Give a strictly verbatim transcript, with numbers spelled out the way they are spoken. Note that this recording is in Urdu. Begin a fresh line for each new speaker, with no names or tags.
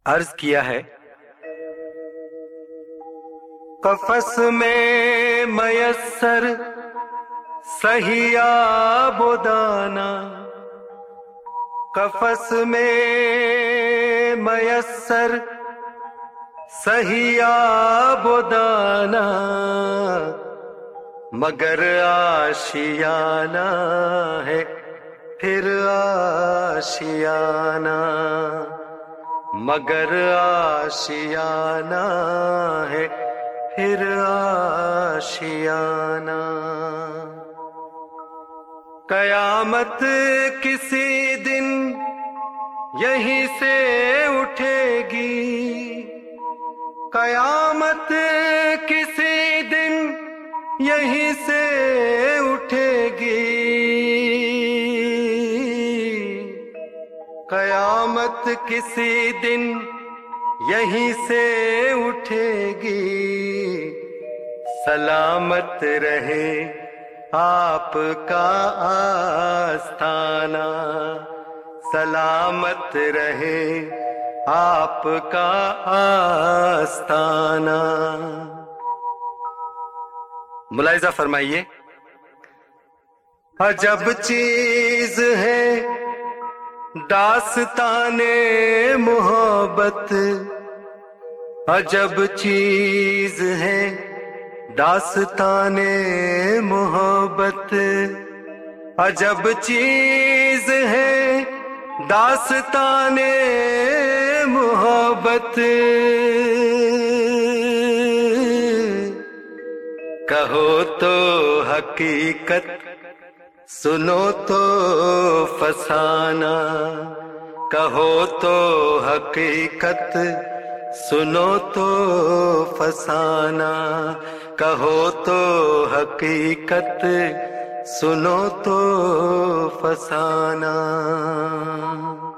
عرض کیا ہے قفس میں میسر صحیح آب و دانہ، قفس میں میسر صحیح آب و دانہ، مگر آشیانہ ہے پھر آشیانہ، مگر آشیانہ ہے پھر آشیانہ۔ قیامت کسی دن یہیں سے اٹھے گی، قیامت کسی دن یہیں سے اٹھے گی، قیامت کسی دن یہیں سے اٹھے گی، سلامت رہے آپ کا آستانہ، سلامت رہے آپ کا آستانہ۔ ملاحظہ فرمائیے، عجب چیز ہے داستان محبت، عجب چیز ہے داستان محبت، عجب چیز ہے داستان محبت، کہو تو حقیقت سنو تو فسانہ، کہو تو حقیقت سنو تو فسانہ، کہو تو حقیقت سنو تو فسانہ۔